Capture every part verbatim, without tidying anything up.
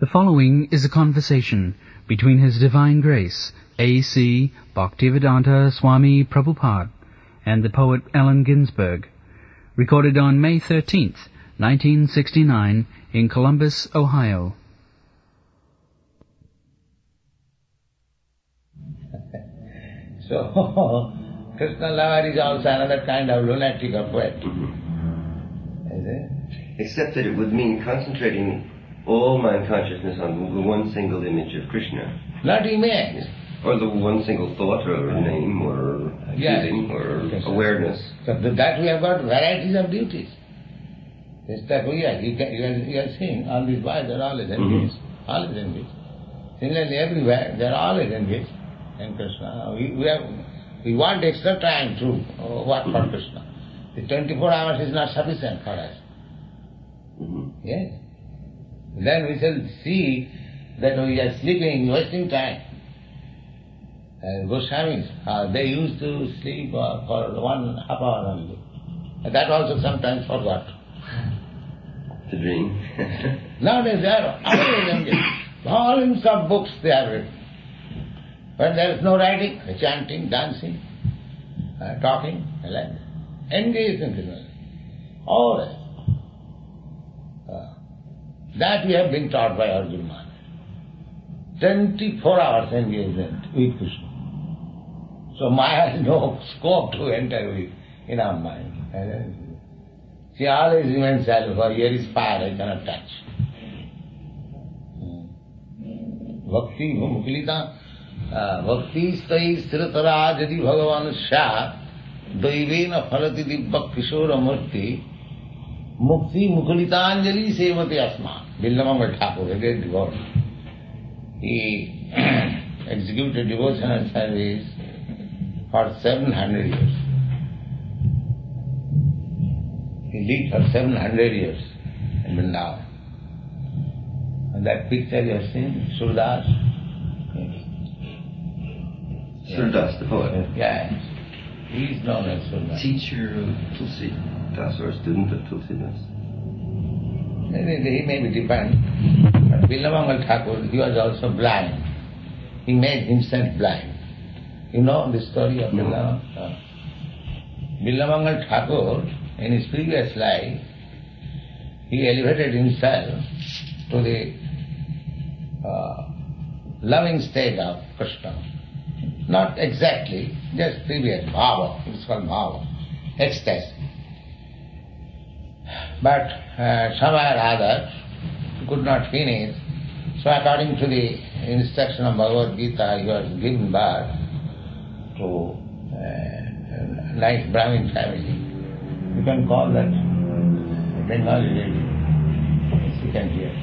The following is a conversation between His Divine Grace, A C Bhaktivedanta Swami Prabhupada, and the poet Allen Ginsberg, recorded on May thirteenth, nineteen sixty-nine, in Columbus, Ohio. So, Krishna lover is also another kind of lunatic or poet. Mm-hmm. Is it? Except that it would mean concentrating all mind consciousness on the one single image of Krishna. Not image. Or the one single thought or name or Yes. feeling or Yes. awareness. So that we have got varieties of duties. It's that we are, you, can, you, are, you are seeing all these boys, they are always engaged. Mm-hmm. Always engaged. Similarly, everywhere, they are always engaged in Krishna. We, we, have, we want extra time to uh, work for Krishna. The twenty-four hours is not sufficient for us. Mm-hmm. Yes. Then we shall see that we are sleeping, wasting time. And Goswamis, uh, they used to sleep uh, for one half hour only. And that also sometimes forgot. The dream. Nowadays they are always engaged. Volumes of books they have written. When there is no writing, chanting, dancing, uh, talking, like engaged in business. Always. Uh, that we have been taught by Arjuna Maharaj. twenty-four hours engaged with Krishna. So Maya has no scope to enter with in our mind. She always remains silent. For here is fire, I cannot touch. Bhakti mukilita bhakti stai sritara jadi bhagavan sya daivena phalati dibba kishora murti mukti mukilitanjali sevati asma. Billamangal Thakur, a great devotee. He executed devotional service for seven hundred years. He lived for seven hundred years in Vrindavan. And that picture you have seen, Surdas. Yes. Surdas, the poet. Yes. He is known as Surdas. Teacher of Tulsi Das or student of Tulsi Das. He may be different. But Billamangal Thakur, he was also blind. He made himself blind. You know the story of No. Billamangal? No. Billamangal Thakur, in his previous life, he elevated himself to the uh, loving state of Krishna. Not exactly, just previous, bhava, it's called bhava, ecstasy. But uh, somehow or other, he could not finish. So according to the instruction of Bhagavad Gita, he was given birth to uh, a nice Brahmin family. You can call that Bengali lady. Yes, you can hear.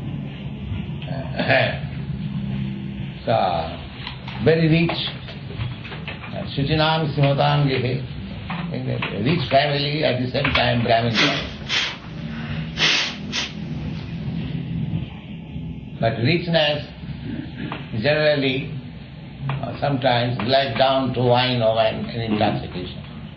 Uh, so, very rich. Suchinam Simhatam Gehe. Rich family, at the same time Brahmin family. But richness generally uh, sometimes glides down to wine or wine and intoxication.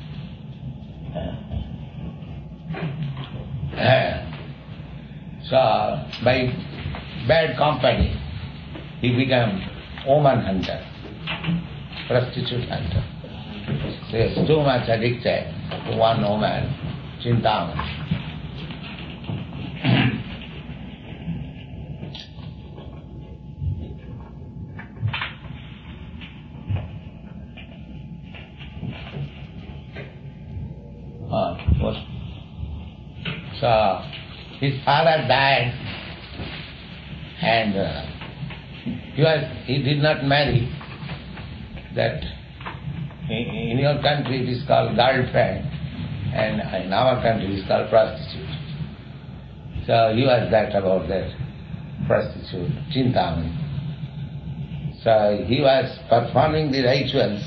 Uh, uh, so by bad company he became woman hunter, prostitute hunter. So he is too much addicted to one woman, Chintamani. Uh, was, so his father died, and uh, he was he did not marry. That in, in your country it is called girlfriend, and in our country it is called prostitute. So he was that about that prostitute, Chintamani. So he was performing the rituals,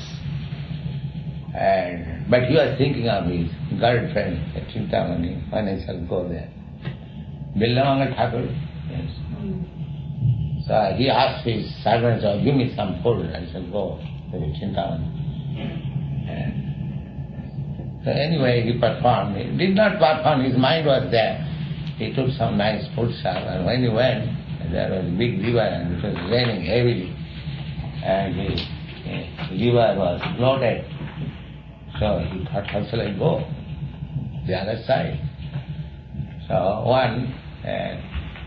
and but he was thinking of his girlfriend, Chintamani, when I shall go there. Billamangal Thakur, yes. So he asked his servants, oh, give me some food, I shall go to the Chintamani. And so anyway, he performed. He did not perform, his mind was there. He took some nice food, sir, and when he went, And there was a big river and it was raining heavily. And the, the river was flooded. So he thought, how shall I go? The other side. So one uh,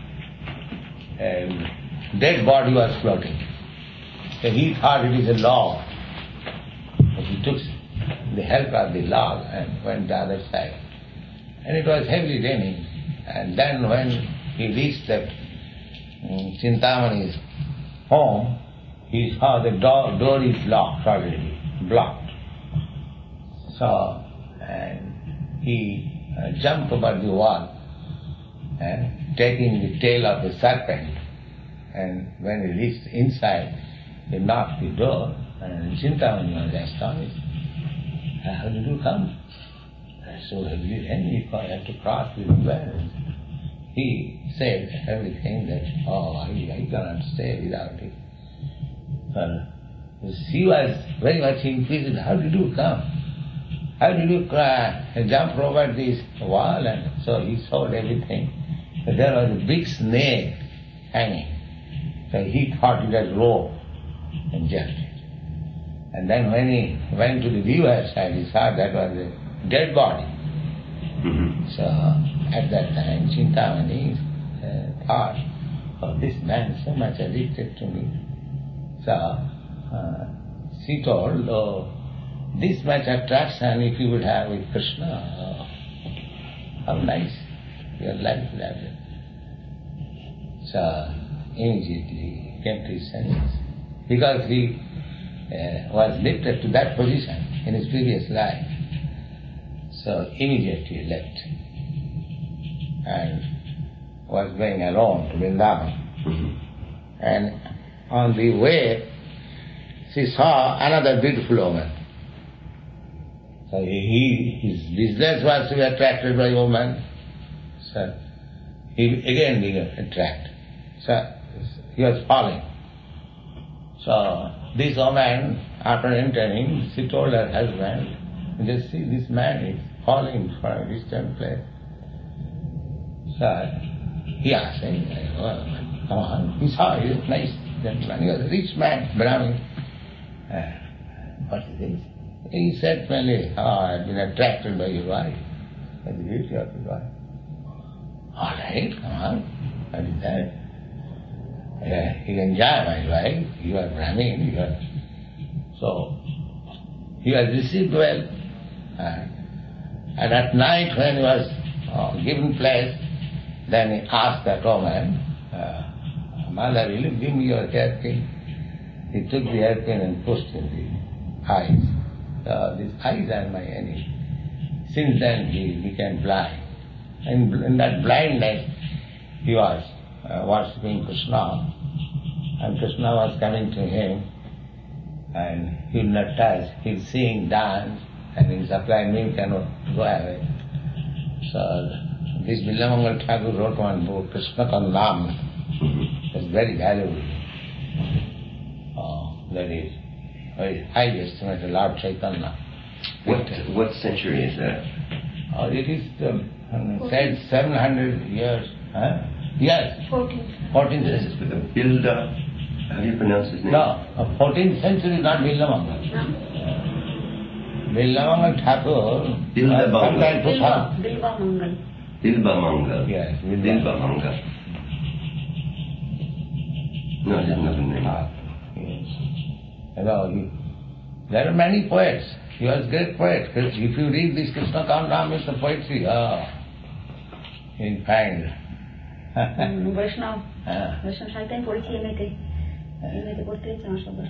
uh, dead body was floating. So he thought it is a log. So he took the help of the log and went the other side. And it was heavily raining. And then when he reached that um, Chintamani's home, he saw the door, door is locked already, blocked. So, and he uh, jumped over the wall, and taking the tail of the serpent. And when he reached inside, he knocked the door, and Chintamani was astonished. How did you come? So heavily rain, you have to cross the river. He said everything that, oh, I, I cannot stay without it. But he was very much inquisitive. How did you come? How did you cry, jump over this wall? And so he told everything. But there was a big snake hanging. So he thought it was rope and jumped it. And then when he went to the river side, he saw that was a dead body. Mm-hmm. So at that time, Chintamani uh, thought, oh, this man is so much addicted to me. So uh, she told, oh, this much attraction if you would have with Krishna, oh, how nice your life would have been. So immediately he came to his senses. Because he uh, was lifted to that position in his previous life. So immediately he left and was going alone to Vrindavan. Mm-hmm. And on the way, she saw another beautiful woman. So he, his business was to be attracted by woman. So he again began attracted. So he was falling. So this woman, after entering, she told her husband, just see, this man is falling from a distant place. So he asked him, oh, come on. He saw he was nice gentleman. He was a rich man, Brahmin. Uh, what is this? He said plainly, oh, I have been attracted by your wife, by the beauty of your wife. All right, come on. What is that? Uh, you enjoy my wife, you are Brahmin, you are... So, he was received well. Uh, and at night when he was uh, given place, then he asked that woman, uh, Mother, will you give me your hairpin? He took the hairpin and pushed in the eyes. So these eyes are my enemy. Since then he became blind. And in that blindness he was uh, worshipping Krishna. And Krishna was coming to him and he would not touch. He would sing, dance, and he supplied milk and would go away. So this Bilamangal Thakur wrote one book, Krishna Ka Naam. It's very valuable. Oh, that is very highly estimated, Lord Chaitanya. What what century is that? Oh, it is um, said seven hundred years. Huh? Yes. fourteenth. fourteenth This century. is with the Bilda. How do you pronounce his name? No, fourteenth century is not Bilamangal. Bilamangal Thakur. Bilba Mangal. Bilba, Bilba Mangal. Bilba Mangal. Yes, Bilba. Bilba Mangal. No, I didn't know the name. Ah, yes. You know, he, there are many poets. He was a great poet. If you read this Krishna Ka Naam, it's a poetry. Oh, you'll find. বৈষ্ণব হ্যাঁ বৈষ্ণব সাহিত্য আমি পড়েছি এমএতে এমএতে পড়তে হয়েছে আমার সব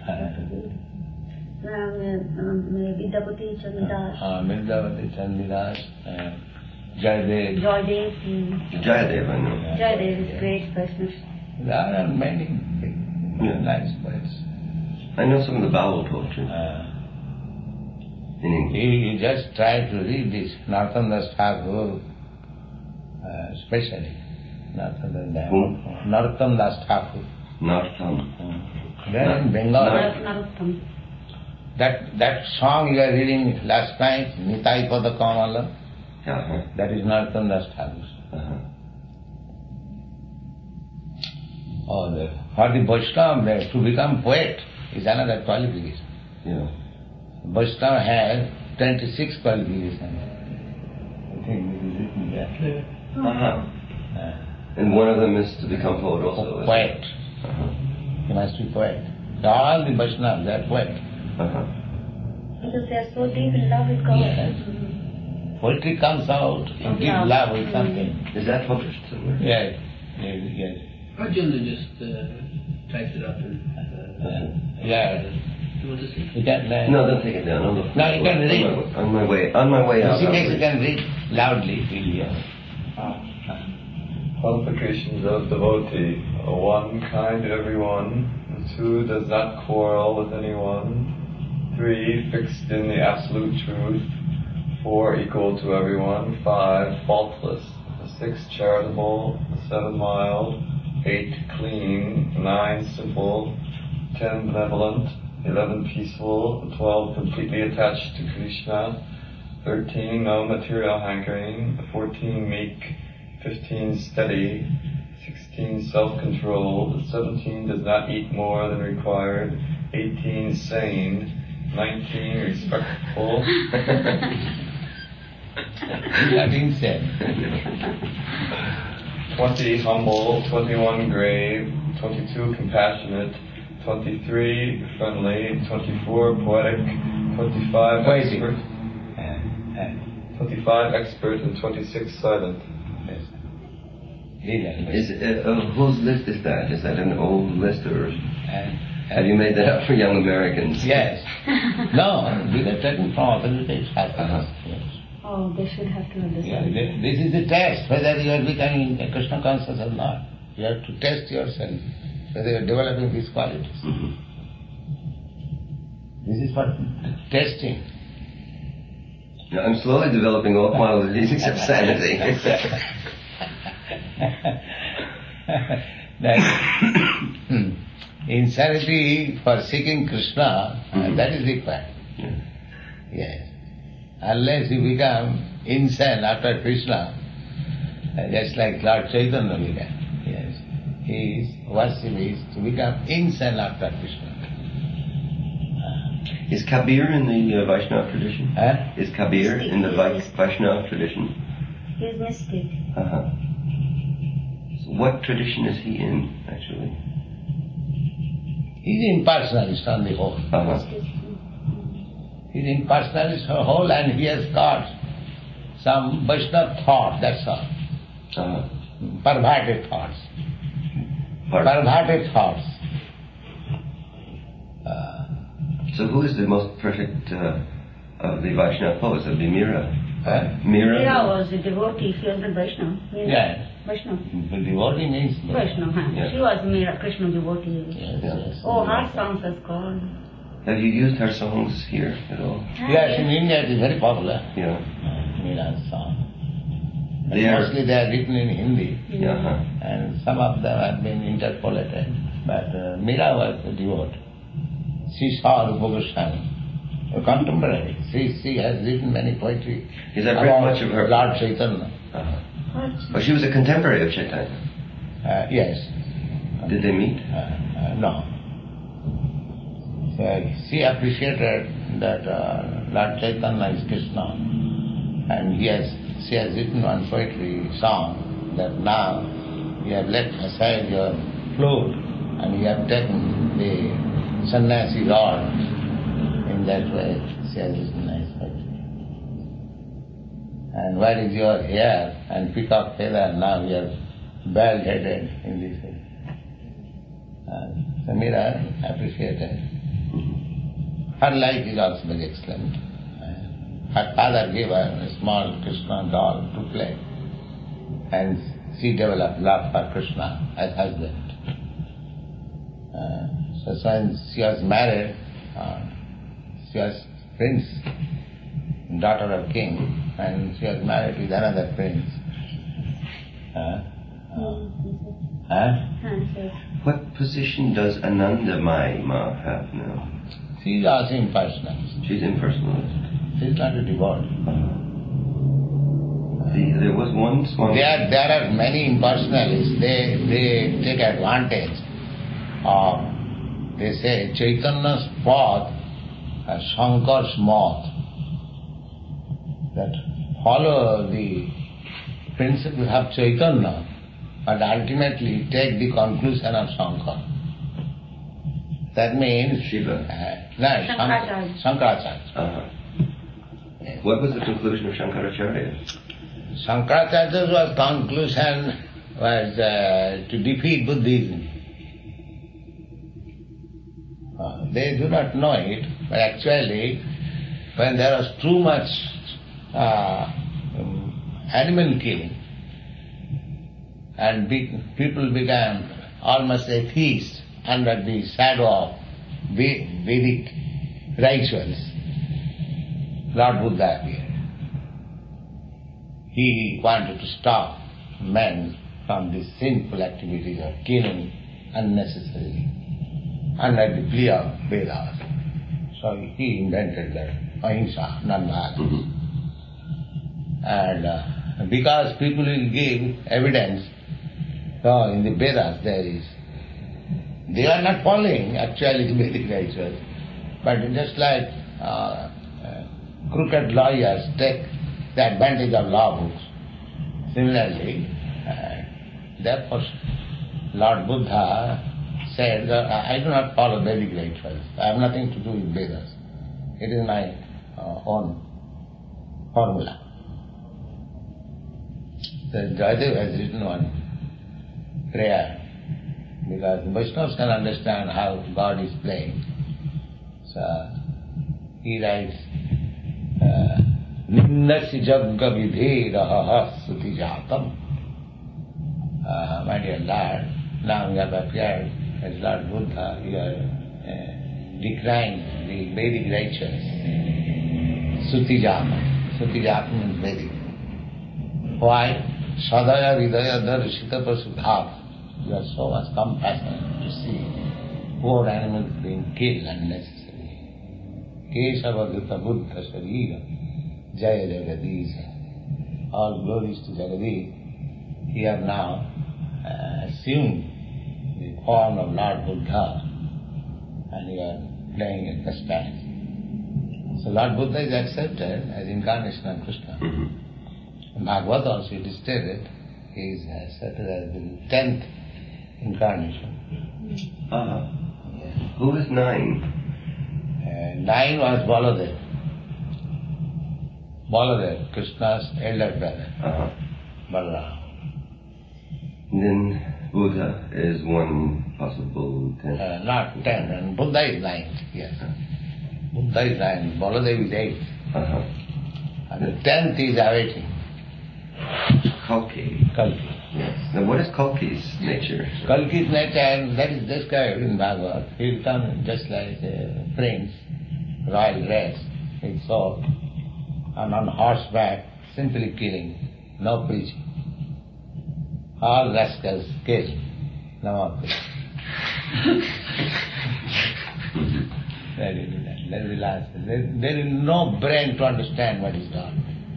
Vidyapati চন্দ্রদাস Vidyapati চন্দ্রদাস Joydeb Joydeb Jayadev, I know. Joydeb is great Vaishnava. There are many big, Yeah. nice poets. I know some of the bowel poetry Uh, in English. you, you just try to read this Narottam Das Thakur, uh, especially Narottam Das Whom? Narottam Das Thakur. Nartham. There in Bengal, নারোত্তম that that song you are reading last night, Nitai Pada Kamala, Uh-huh. that is Narottam Das Thakur. Uh-huh. Oh, the, for the Vaishnava, to become poet is another qualification. Yeah. Vaishnava has twenty-six qualifications. I think this is written there. Uh-huh. Uh, And one of them is to become poet also. is it? poet. Uh-huh. He must be poet. All the Vaishnavas, they are poet. Uh-huh. Because they are so deep in love with God. Yes. Poetry comes out in deep love. love with something. Is that published somewhere? Yes, yes, yes. Arjuna just uh, typed it up and. Uh, Yeah. You want to see? You can, uh, No, don't take it down. I'll look. No, you can read. On my, on my way, on my way out. If I'll you read. can read loudly, we'll hear. Qualifications of devotee. One, kind to everyone. Two, does not quarrel with anyone. Three, fixed in the absolute truth. Four, equal to everyone. Five, faultless. Six, charitable. Seven, mild. Eight, clean. Nine, simple. Ten, benevolent. Eleven, peaceful. Twelve, completely attached to Krishna. Thirteen, no material hankering. Fourteen, meek. Fifteen, steady. Sixteen, self-controlled. Seventeen, does not eat more than required. Eighteen, sane. Nineteen, respectful. You are insane. Twenty, humble. Twenty-one, grave. Twenty-two, compassionate. Twenty-three, friendly. Twenty-four, poetic. Twenty-five, Poetic. expert. Uh, uh, Twenty-five, expert, and twenty-six, silent. yes. Read that. Is, uh, uh, whose list is that? Is that an old list or Uh, have you made that up for young Americans? Yes. No, we are taken from authoritative Uh-huh. Shastras. Yes. Oh, they should have to Yeah, understand. th- this is the test, whether you are becoming a Krishna conscious or not. You have to test yourself, whether you are developing these qualities. Mm-hmm. This is for testing. Now, I'm slowly developing all qualities except sanity. That insanity for seeking Krishna, Mhm. that is required. Yeah. Yes. Unless you become insane after Krishna, uh, just like Lord Chaitanya began. Yes. His worship is to become insane after Krishna. Is Kabir in the uh, Vaishnava tradition? Huh? Is Kabir in the Vi- Vaishnava tradition? He is mystic. Uh-huh. So what tradition is he in, actually? He's impersonalist on the whole. Uh-huh. He's impersonalist on the whole and he has got some Vaishnava thought, that's all. Uh-huh. Perverted thoughts. Pardon? Perverted thoughts. Uh, So who is the most perfect uh, of the Vaishnava poets? It would be Mira. huh? Mira? Mira was a devotee. She was a Vaishnava. Mira. Yes. Vaishnava. The devotee means Vaishnava, huh? Yeah. She was Mira, Krishna devotee. Yes, Yeah. yes. Oh, her songs are called. Have you used her songs here at all? Yes, in India it is very popular. Yeah. Mira's song. And They are- mostly they are written in Hindi, Yeah. Uh-huh. and some of them have been interpolated. But uh, Mira was a devotee. She saw Rupa Goswami, a contemporary. She, she has written many poetry Yes, I've read about much of her. Lord Chaitanya. Uh-huh. What? Oh, she was a contemporary of Chaitanya. Uh, yes. Did they meet? Uh, uh, no. So she appreciated that uh, Lord Chaitanya is Krishna, and he has, she has written one poetry song that now you have left aside your flute and you have taken the sannyasi rod. In that way, she has written nice poetry. And where is your hair and peacock feather? Now you are bald-headed in this way. Uh, so Mira appreciated. Her life is also very excellent. Uh, her father gave her a small Krishna doll to play, and she developed love for Krishna as husband. Uh, so when she was married, uh, she was prince, daughter of king, and she was married with another prince. Uh, uh, huh? Huh, so What position does Ananda Mai Ma have now? She is also impersonal. She's impersonalist. She is not a devotee. Uh, The, there was one Swami. There, there are many impersonalists. They, they take advantage of, they say, Chaitanya's path as Shankar's moth. That follow the principle of Chaitanya, but ultimately take the conclusion of Shankar. That means Shiva. Uh, no, Shankaracharya. Shankaracharya. Uh-huh. What was the conclusion of Shankaracharya? Shankaracharya's was conclusion was uh, to defeat Buddhism. Uh, they do not know it, but actually, when there was too much uh, um, animal killing, and be, people began almost atheists under the shadow of Vedic rituals, Lord Buddha appeared. He wanted to stop men from the sinful activities of killing unnecessarily under the plea of Vedas. So he invented that ahimsa, non-violence. Mm-hmm. And uh, because people will give evidence, so in the Vedas there is, they are not following actually the Vedic rituals, but just like uh, uh, crooked lawyers take the advantage of law books. Similarly, uh, therefore Lord Buddha said that I do not follow Vedic rituals. I have nothing to do with Vedas. It is my uh, own formula. So Jayadeva has written one prayer because the Vaishnavas can understand how God is playing. So he writes, Nindasi jagga vidheraha suti jatam. My dear Lord, now you have appeared as Lord Buddha, you are uh, decrying the Vedic rituals. Suti jata. Suti jata means Vedic. Why? Sadaya vidaya darshita pasudhava. You have so much compassion to see poor animals being killed unnecessarily. Kesava Buddha Sharira Jaya Jagadisha. All glories to Jagadish. You have now uh, assumed the form of Lord Buddha and you are playing at the stand. So Lord Buddha is accepted as incarnation of Krishna. Mm-hmm. In Bhagavad also it is stated he is accepted as the tenth incarnation. Ah. Yes. Who was nine? Uh, nine was Baladev. Baladev, Krishna's elder brother. Uh-huh. Balaram. And then Buddha is one possible tenth. Uh, not ten, and Buddha is ninth, yes. Buddha is ninth, Baladev is eighth. Uh-huh. And the tenth is awaiting. Kalki. Kalki. Yes. Now what is Kalki's nature? Kalki's nature, and that is described in Bhagavad. He will come just like a prince, royal dress, with sword, and on horseback, simply killing, no preaching. All rascals killed, no more preaching. That is that. That is the last. There, there is no brain to understand what is God.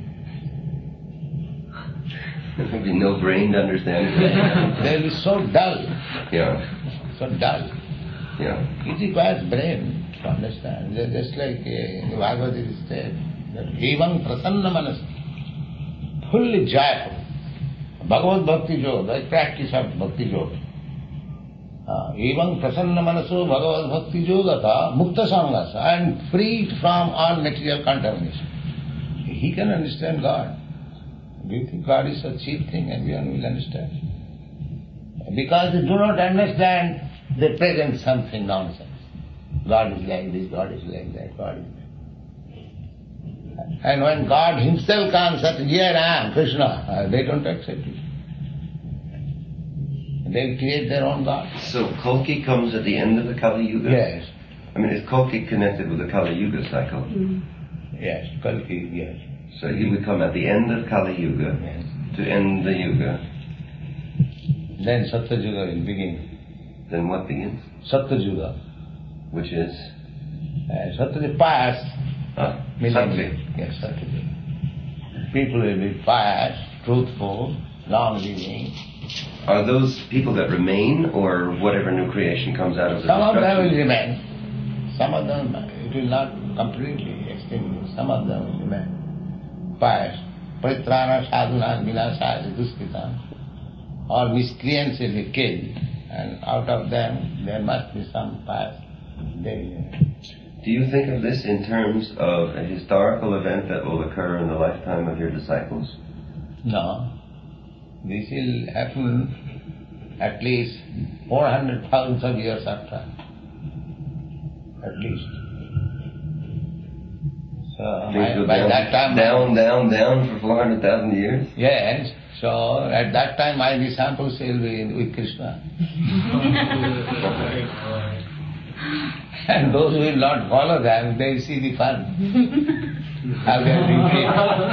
There will be no brain to understand it. They will be so dull, Yeah. so dull. Yeah. It requires brain to understand. They're just like uh, the Bhagavad Gita said, that evam prasanna manas, fully joyful. Bhagavad Bhakti Yoga, the practice of Bhakti Yoga. Evam prasanna manaso Bhagavad Bhakti Yoga tha mukta sangasa, and freed from all material contamination. He can understand God. Do you think God is a cheap thing and everyone will understand? Because they do not understand, they present something nonsense. God is like this, God is like that, God is like that. And when God himself comes and here I am, Krishna, uh, they don't accept it. They create their own God. So Kalki comes at the end of the Kali Yuga? Yes. I mean, is Kalki connected with the Kali Yuga cycle? Mm. Yes, Kalki, yes. So he would come at the end of Kali Yuga Yes. to end the Yuga. Then Satyuga will begin. Then what begins? Satyuga. Which is? Uh, Satyuga past Ah, millennium. Sattva. Yes, Satyuga. people will be pious, truthful, long-living. Are those people that remain, or whatever new creation comes out of the Some of them will destruction? remain. Some of them, it will not completely extinguish. Some of them will remain pious. Paritrana sadhana vinasaya duskritam. All miscreants will be killed, and out of them there must be some pious. They will remain. Do you think of this in terms of a historical event that will occur in the lifetime of your disciples? No. This will happen at least four hundred thousand of years after. At least. So Things I, go by down, that time... down, down, down for four hundred thousand years? Yes. So at that time my disciples will be with Krishna. And those who will not follow them, they will see the fun. How they are being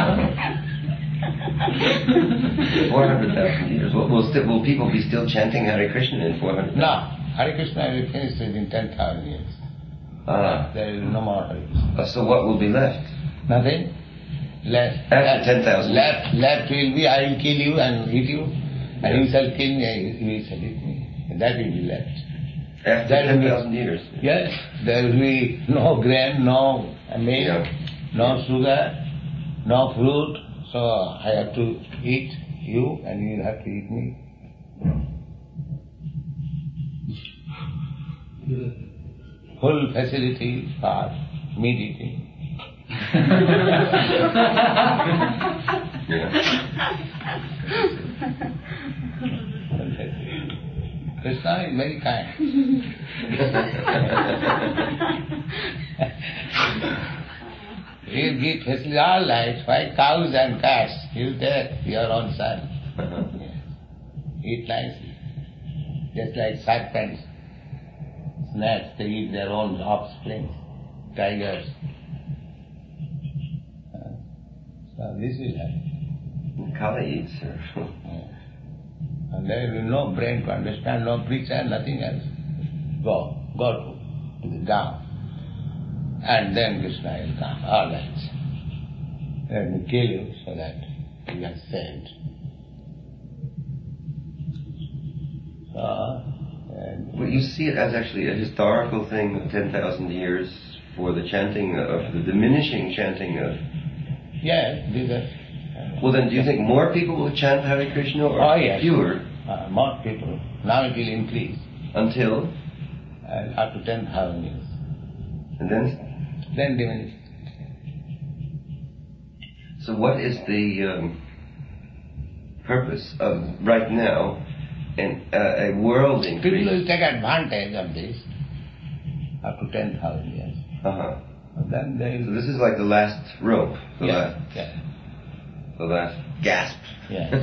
four hundred thousand years. Will, will, still, will people be still chanting Hare Krishna in four hundred thousand? No. Hare Krishna will be finished in ten thousand years. Ah. There is no more Hare Krishna. Uh, so what will be left? Nothing. Left. After ten thousand. Left, left will be, I will kill you and eat you, and you shall kill me, and you shall eat me. That will be left. After That will ten be- thousand years? Yes, there will be no grain, no milk, Yeah. no sugar, no fruit, so I have to eat you and you will have to eat me. Full facility for meat eating. Yeah. Krishna is very kind. He will give facility all life, why cows and cats, he will take your own son. Uh-huh. Yes. Eat nicely. Just like serpents, snakes, they eat their own offspring, tigers. Uh, So this will happen. Kali eats her. And there will be no brain to understand, no preacher, nothing else. Go, go to, to the down. And then Krishna will come, all right. Let me kill you so that you are saved. So, and Well, you see it as actually a historical thing of ten thousand years for the chanting of, the diminishing chanting of... yes, these are... Well then, do you think more people will chant Hare Krishna or Oh, yes. fewer Uh, more people. Now it will increase. until... And up to ten thousand years. And then... Then diminish. So what is the um, purpose of, right now, an, uh, a world People increase? will take advantage of this up to ten thousand years. Uh-huh. And then they So will... this is like the last rope, the, yeah, last, yeah, the last gasp. yeah.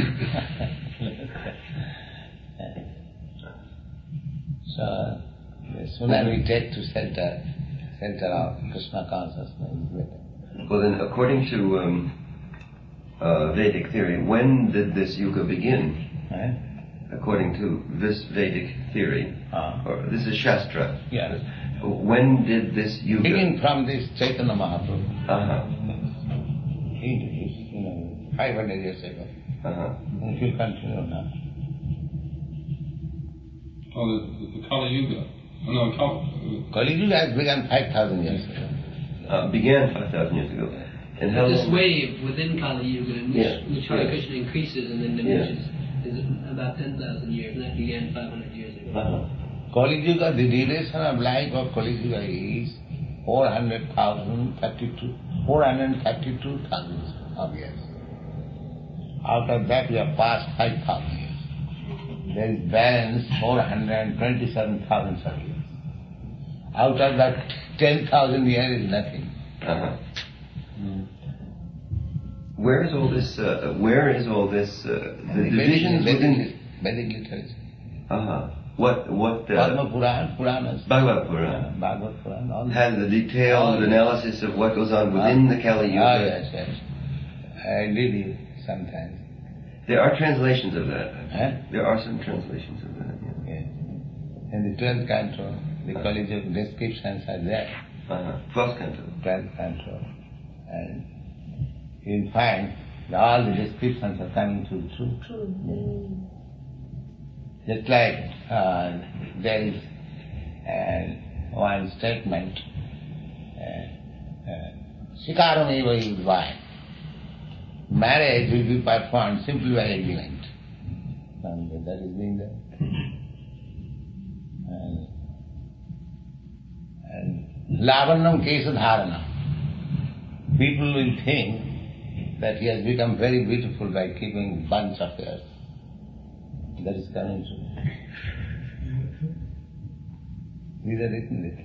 So, the sooner we take to center, center of Krishna consciousness, is better. Well then, according to um, uh, Vedic theory, when did this yuga begin? Eh? According to this Vedic theory, Ah. or this is Shastra, Yes. when did this yuga... Begin from this Chaitanya Mahaprabhu. Uh-huh, He did this, you know, five hundred years ago. uh-huh. And it will continue now. Oh, the, the, the Kali Yuga. Oh, no, Kali, Kali Yuga has begun five thousand years ago. Uh, began five thousand years ago. And how This long- wave within Kali Yuga, in which, Yeah, which Hare yeah. Krishna increases and then diminishes, is about ten thousand years, and that began five hundred years ago. Uh-huh. Kali Yuga, the duration of life of Kali Yuga is four hundred thousand thirty-two, four hundred thirty-two thousand of years. Out of that we have passed five thousand years. There is balance four hundred twenty-seven thousand of years. Out of that ten thousand years is nothing. Uh-huh. Where is all this, uh, where is all this, uh, the divisions within... Vedic literature. Uh-huh. What, what, Padma uh, Puran, Puranas. Bhagavad Purana Bhagavad Puran, all has the detailed All- analysis of what goes on within the Kali Yuga. Ah, yes, yes. I read it sometimes. There are translations of that. Huh? There are some translations of that, yeah. Yes. In the twelfth canto, the College of Descriptions are there. Uh-huh. Twelfth canto. twelfth canto. And you'll find that all the descriptions are coming to the truth. True. Just like uh, there is uh, one statement, Sikaram eva yudvaya. Marriage will be performed simply by agreement. And that is being done. And, and Lavannam Kesa Dharana. People will think that he has become very beautiful by keeping bunch of hairs. That is coming true. These are written there.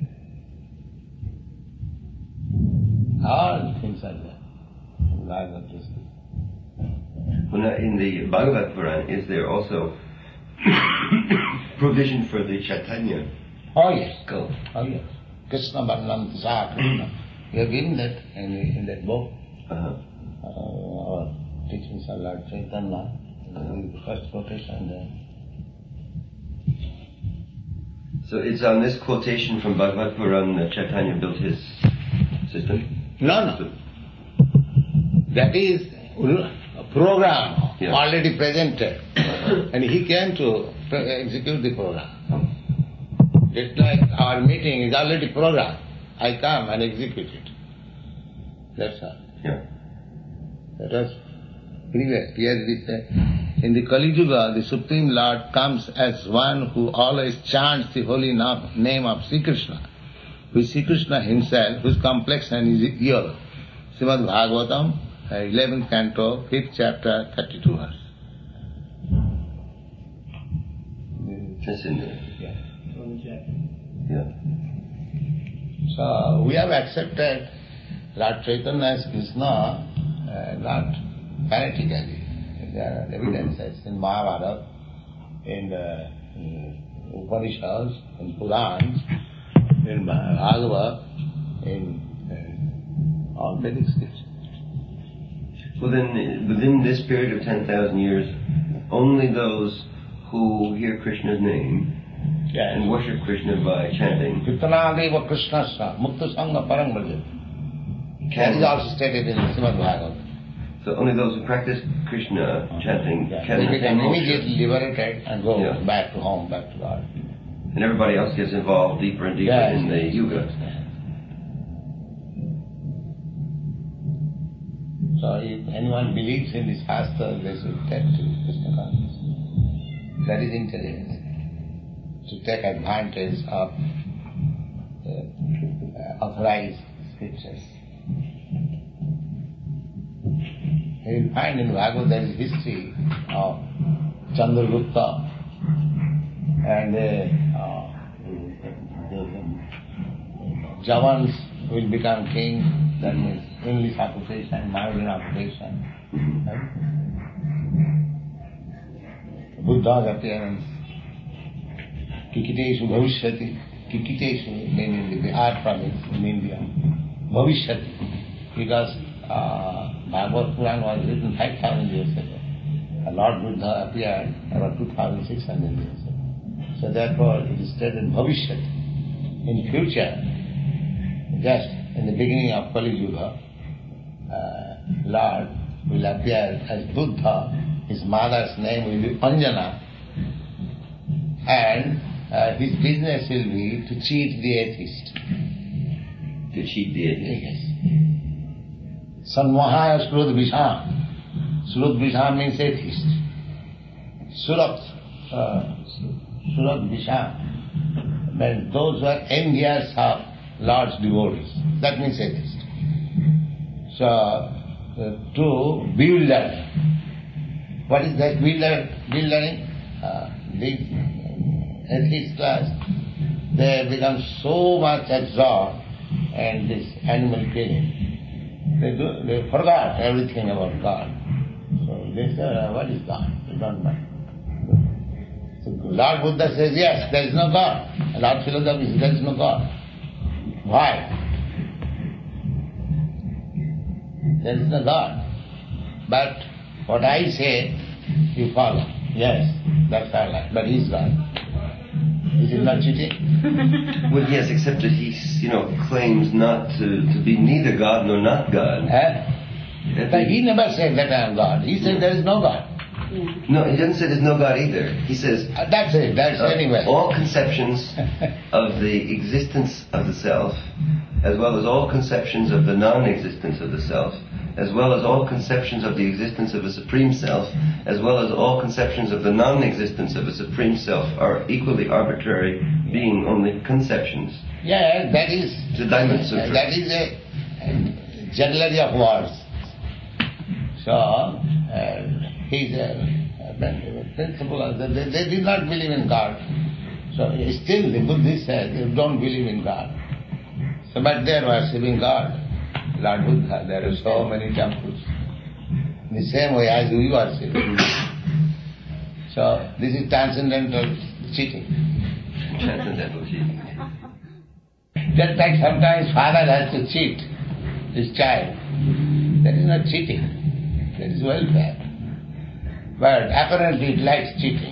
All things are there. Bhagavad Gita. Well, now in the Bhagavad Puran, is there also provision for the Chaitanya? Oh yes. Go. Oh yes. Krishna Varnam Sa Krishna. We have given that in, in that book. Uh-huh. Uh, our teachings are Lord Chaitanya. Uh, the first quotation there. So it's on this quotation from Bhagavad Puran that Chaitanya built his system? No, no. That is a program Yeah. already presented. And he came to execute the program. Just like our meeting is already programmed. I come and execute it. That's all. Yeah. That was previous. Here we say, in the Kali Yuga, the Supreme Lord comes as one who always chants the holy name of Sri Krishna, who is Sri Krishna himself, whose complexion is yellow. Srimad Bhagavatam, eleventh canto, fifth chapter, thirty-two verse. That's in there. Yeah. Yeah. So we have accepted Lord Chaitanya as Krishna, uh, not fanatically. There are evidences in Mahabharata, in the in Upanishads, in Purans, in Bhagavad, in uh, all Vedic scriptures. Well then, within this period of ten thousand years, only those who hear Krishna's name Yes. and worship Krishna by chanting Kirtanadeva Krishnasya Mukta Sangha Parang Bhaja. That is also stated in Srimad Bhagavatam. So only those who practice Krishna chanting Yeah. can They attain become moksha. immediately liberated and go Yeah. back to home, back to God. And everybody else gets involved deeper and deeper Yes. in the yuga. So if anyone believes in this Shastra, they should take to Krishna consciousness. That is intelligence. To take advantage of uh, authorized scriptures. You will find in Bhagavad there is history of Chandragupta and uh, uh, the, the Javans will become king, that means English occupation, Mauryan occupation. Right? Buddha's appearance. Kikiteshu Bhavishyati. Kikiteshu, meaning the Bihar province in India. Bhavishyati. Because uh, Bhagavad Puran was written five thousand years ago. Lord Buddha appeared about two thousand six hundred years ago. So therefore it is stated Bhavishyati. In future, just in the beginning of Kali Yuga, uh, Lord will appear as Buddha. His mother's name will be Anjana. And uh, his business will be to cheat the atheist. To cheat the atheist. Yes. Sanmahaya Surad Visham. Surad Visham means atheist. Surat, uh, Surad Visham means those who are envious of Lord's devotees. That means atheist. So, uh, to bewildering. What is that bewildering? Uh, the atheist class, they have become so much absorbed in this animal killing. They do, they forgot everything about God. So they say, uh, what is God? They don't know. So Lord Buddha says, yes, there is no God. Lord Philosophy says, there is no God. Why? There is no God. But what I say, you follow. Yes, that's all right. But he is God. Is it not cheating? Well, yes, except that he, you know, claims not to, to be neither God nor not God. Eh? But he never said that I am God. He said there is no God. Yeah. No, he doesn't say there's no God either. He says Uh, That's it. That's uh, anyway. all conceptions of the existence of the self, as well as all conceptions of the non-existence of the self, as well as all conceptions of the existence of a supreme self, as well as all conceptions of the non-existence of a supreme self, are equally arbitrary, being only conceptions. Yeah, that is The Diamond Sutra. that is a uh, generally of words. So uh, he's a, a principle. Of the, they, they did not believe in God. So still the Buddhists say they don't believe in God. So but they are worshipping God. Lord Buddha, there are so many temples. In the same way as we worship. So this is transcendental cheating. Transcendental cheating. Just like sometimes father has to cheat his child. That is not cheating. That is welfare. But apparently it likes cheating.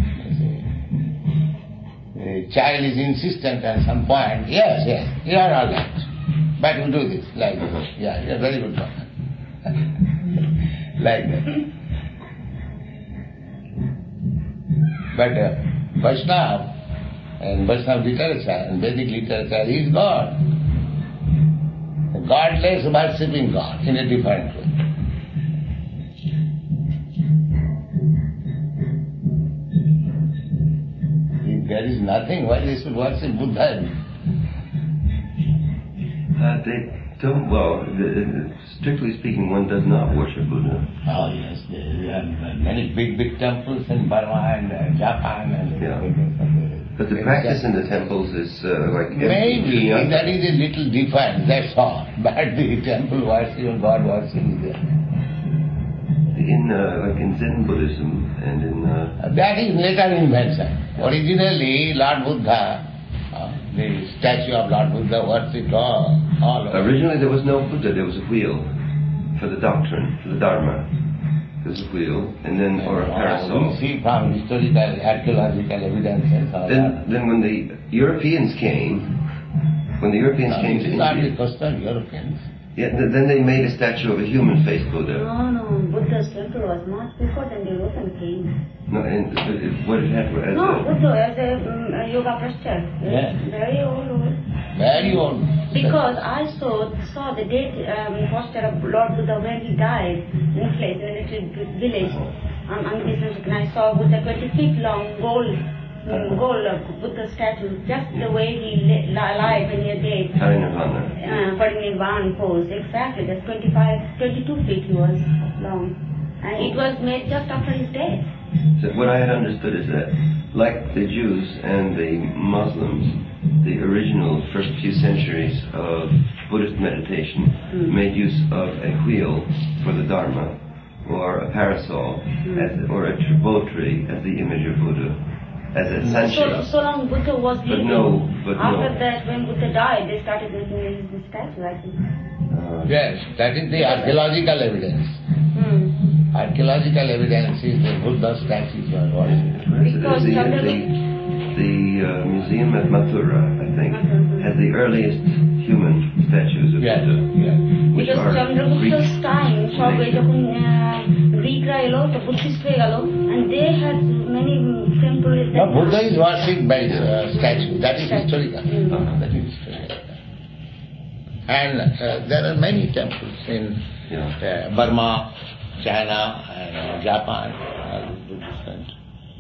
The child is insistent at some point, yes, yes, you are all right. But you do this, like this. Yeah, you are very good father. Like that. But uh, Vaishnava, and Vaishnava literature and Vedic literature, he is God. Godless worshipping God in a different way. If there is nothing, why they should worship Buddha? Uh, they don't, well, the, the, strictly speaking, one does not worship Buddha. Oh yes, there are many big, big temples in Burma and uh, Japan and Yeah. everything. But the practice in the temples is uh, like... Maybe Yeah. that is a little different, that's all. But the temple worship and God worship is there. In, uh, like in Zen Buddhism and in... Uh, That is later invention. Originally, Lord Buddha, uh, the statue of Lord Buddha worshipped all, all over. originally there was no Buddha, there was a wheel for the doctrine, for the Dharma. There's a wheel, and then, or a Uh, parasol. We see from historical, archaeological evidences. all Then, that. then when the Europeans came, when the Europeans Now, came this to is not the India, question, Europeans. yeah, th- then they made a statue of a human-faced Buddha. No, no, Buddha's temple was much before than the European came. No, and uh, it- what it had as No, a, Buddha as a um, a yoga posture. Yeah. Very old, old. Very old. Because I saw saw the dead um, posture of Lord Buddha when he died in a place, in a little v- village um, on this and I saw Buddha twenty feet long gold um, gold uh, Buddha statue, just the way he li- li- lied when he died. Harinirvana. Uh, Parinirvana pose, exactly. That's twenty-five, twenty-two feet he was long. And it was made just after his death. So what I had understood is that, like the Jews and the Muslims, the original first few centuries of Buddhist meditation Mm. made use of a wheel for the Dharma, or a parasol, Mm. as, or a tr- bow tree as the image of Buddha, as a So, sanchara. so long Buddha was But living. no, but After no. that, when Buddha died, they started making his, his statue, I think. Uh, Yes, that is the archaeological evidence. Hmm. Archaeological evidence is the Buddha statues were worshipped. Because the, the, Chandragupta- the uh, museum at Mathura, I think, Mhm. has the earliest human statues of Yes, Buddha, yes. which Because are Chandragupta's Greek. time, সবে যখন গ্রিকরা এলো তো Buddhist হয়ে গেল, and they had many temples. No, Buddha is worshipped by uh, statue. That is Statue. historical. Mm. Uh, that is historical. And uh, there are many temples in Yeah. uh, Burma, China, and uh, Japan. All these Buddhist centers.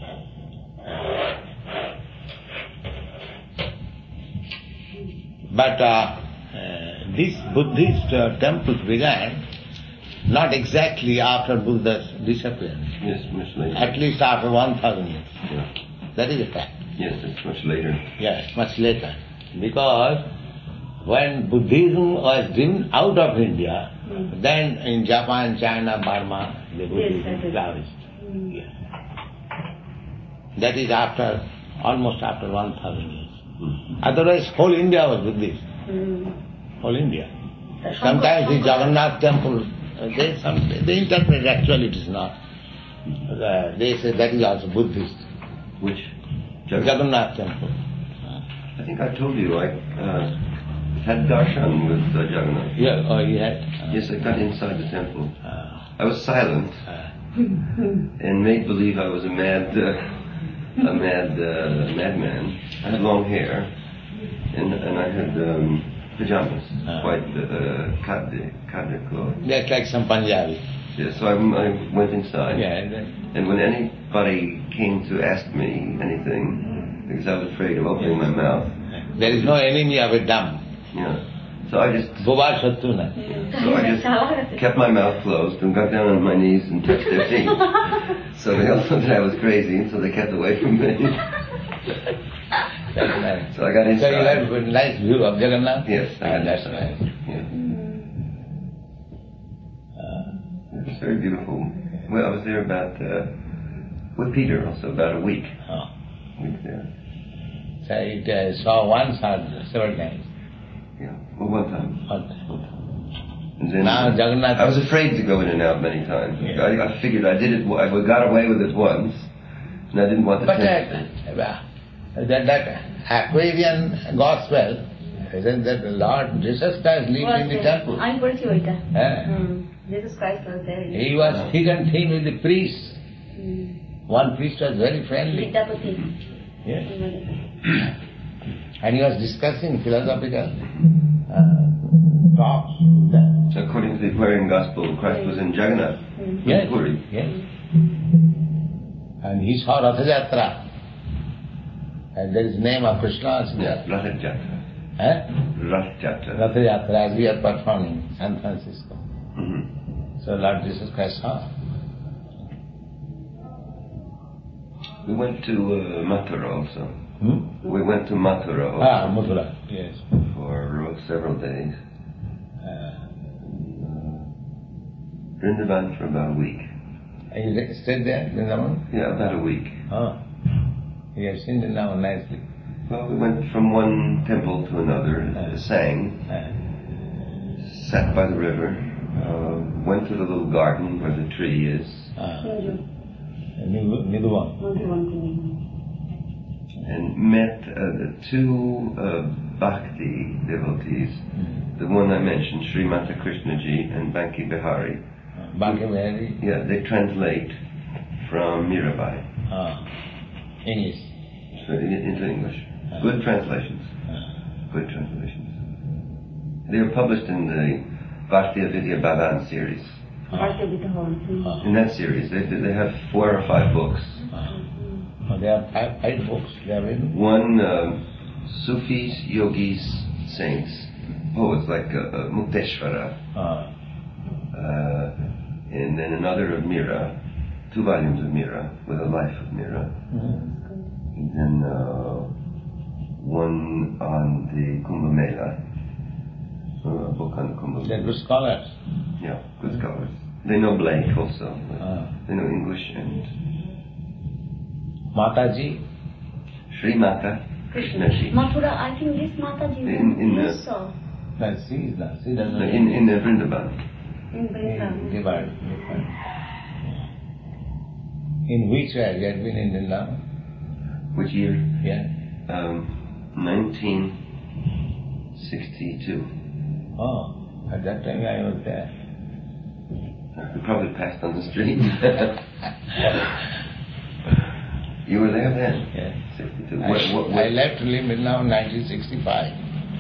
But uh, uh, these Buddhist uh, temples began not exactly after Buddha's disappearance, Yes, much later. at least after one thousand years. Yeah. That is a fact. Yes, it's much later. Yes, much later. Because when Buddhism was driven out of India, Mm. then in Japan, China, Burma, the Buddhism that is- flourished. Mm. Yes. That is after, almost after one thousand years. Mm. Otherwise, whole India was Buddhist. Mm. Whole India. The Sometimes the Shankar- Jagannath temple, uh, they, some, they interpret actually it is not. Uh, they say that is also Buddhist. Which? Jagannath temple. I think I told you, like, uh, had darshan with uh, Jagannath. Yeah, oh, you had? Uh, Yes, I got inside the temple. Uh, I was silent uh, and made believe I was a mad, uh, a mad uh, madman. I had long hair, and and I had um, pajamas, Ah. quite uh, khadi, khadi clothes. that's like some Punjabi. Yeah, so I, I went inside. Yeah, and then, And when anybody came to ask me anything, because I was afraid of opening my mouth, there is no enemy of a dumb. you know, so I just Boba Shattu na. so I just kept my mouth closed and got down on my knees and touched their feet. So they all thought that I was crazy, and so they kept away from me. That's nice. So I got So inside. you have a nice view of Jagannath? Yes, I Ah, got that's inside. nice. Yeah. Uh, It was very beautiful. Well, I was there about uh, with Peter also about a week. oh. Week there. So it uh, saw once or several times. Yeah. Well, one time. One time. And then Now Jagannath. I was afraid to go in and out many times. Yeah. I, I figured I did it. I got away with it once, and I didn't want to. But take uh, that, that Aquarian gospel says that the Lord Jesus Christ lived in the temple. আমি পড়েছি ওইটা Eh? Jesus Christ was there. He was thick and thin with the priests. One priest was very friendly. Vidyapati Yes. And he was discussing philosophical uh, talks. So according to the Aquarian Gospel, Christ was in Jagannath, Yes. Puri. Yes. And he saw Ratha Jatra. And there is name of Krishna. Yeah, Rath Jatra. Eh? Rath Jatra. Ratha Jatra as we are performing in San Francisco. Mhm. So Lord Jesus Christ saw. We went to uh, Mathura also. Hmm? We went to Mathura also Ah, Mathura. Yes. for uh, several days. Uh, Vrindavan for about a week. and you stayed there, Vrindavan? Yeah, about a week. Oh. You have seen Vrindavan nicely. Well, we went from one temple to another, uh, sang, Uh, sat by the river, uh, went to the little garden where the tree is, uh, Nidhuvan. and met uh, the two uh, bhakti devotees. The one I mentioned, Srimata Krishnaji and Banki Bihari. Banki Bihari. Yeah, they translate from Mirabai Ah, English. so in- into English. Good translations. Good translations. They were published in the Bhakti Vidya Bhavan series. Ah. In that series, they, they have four or five books. Ah. Oh, there are five, five books. They are written. One, uh, Sufis, Yogis, Saints, poets like uh, uh, Mukteshvara, Ah. uh, and then another of Mira, two volumes of Mira, with a life of Mira, and then uh, one on the Kumbh Mela, uh, a book on the Kumbh They are Mela. good scholars. Yeah, good scholars. They know Blake also. Ah. They know English and Mataji. Sri Mata Krishnaji. Mathura, I think this Mataji In- in you the- saw No, she is not. She doesn't. In in the Vrindavan. in Vrindavan. Divide. Divide. In which year you had been in Vrindavan? Which year? Yeah. Um, nineteen sixty-two. Oh, at that time I was there. We probably passed on the street. You were there then? Yeah. sixty-two. I, What, what, I what? left to live in now nineteen sixty-five.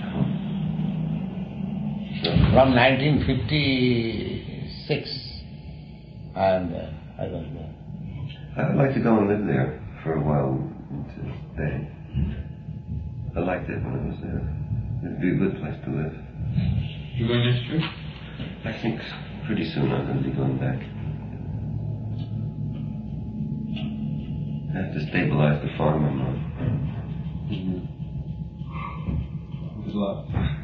So, From nineteen fifty-six, and uh, I was there. I'd like to go and live there for a while to stay. I liked it when I was there. It'd be a good place to live. You going next year? I think pretty soon I'm going to be going back. I have to stabilize the farm I'm on. Good luck.